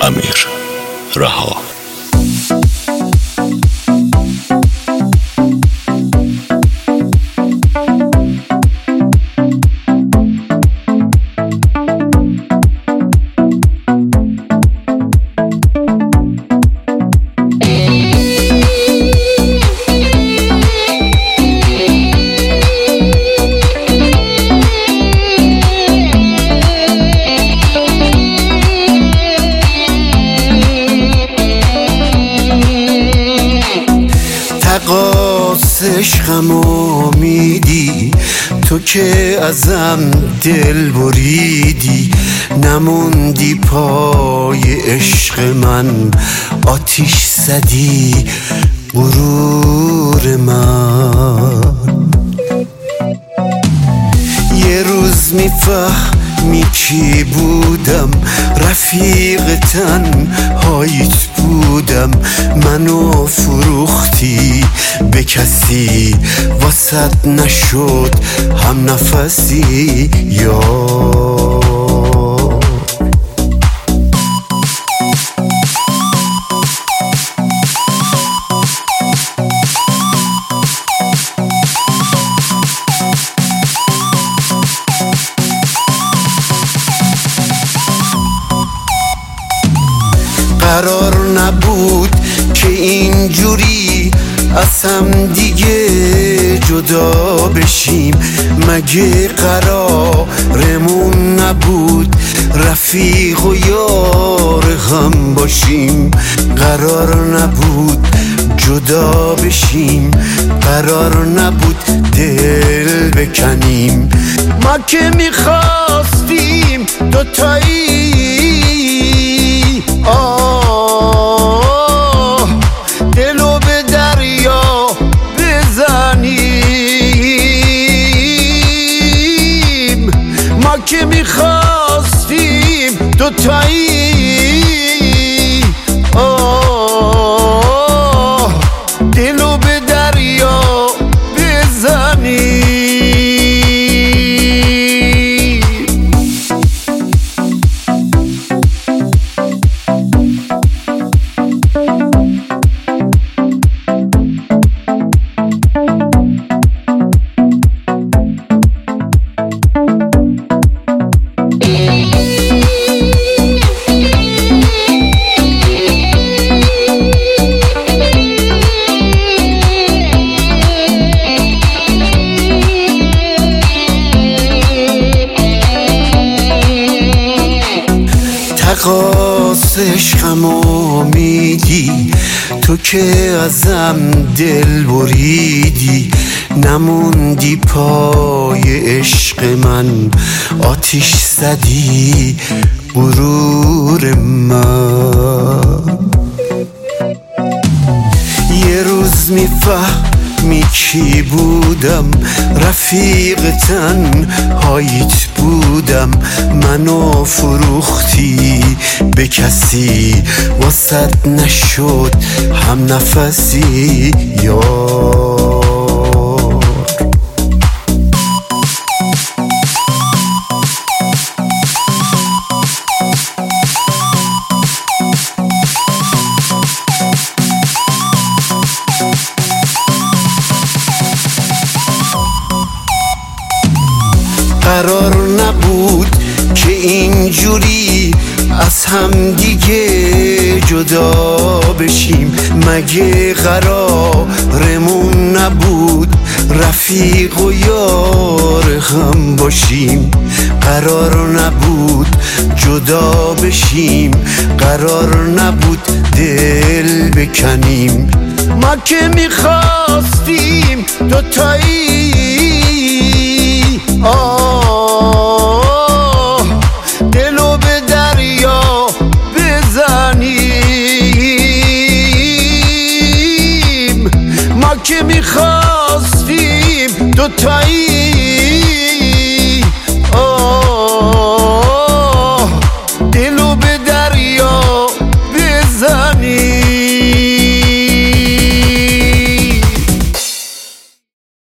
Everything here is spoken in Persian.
امیر رها. تقاص عشقم امیدی، تو که ازم دل بریدی، نموندی پای عشق من، آتیش زدی غرور من. یه روز میفهمی کی بودم، رفیق تنهاییت بودم، منو فروختی به کسی، واسط نشد هم نفسی یار. قرار نبود که اینجوری از هم دیگه جدا بشیم، مگه قرارمون نبود رفیق و یار هم باشیم؟ قرار نبود جدا بشیم، قرار نبود دل بکنیم، ما که میخواستیم دوتایی دلو به دریا بزنیم، ما که میخواستیم دوتایی دلو به دریا بزنیم. تقاص عشقم امیدی، تو که ازم دل بریدی، نموندی پای عشق من، آتیش زدی غرور من. یه روز میفهمی کی بودم، رفیق تنهاییت بودم، منو فروختی به کسی، واسط نشد هم نفسی یار. قرار نبود که اینجوری از هم دیگه جدا بشیم، مگه قرارمون نبود رفیق و یار هم باشیم؟ قرار نبود جدا بشیم، قرار نبود دل بکنیم، ما که میخواستیم دوتایی دلو به دریا بزنیم، ما که میخواستیم دوتایی دلو به دریا بزنیم.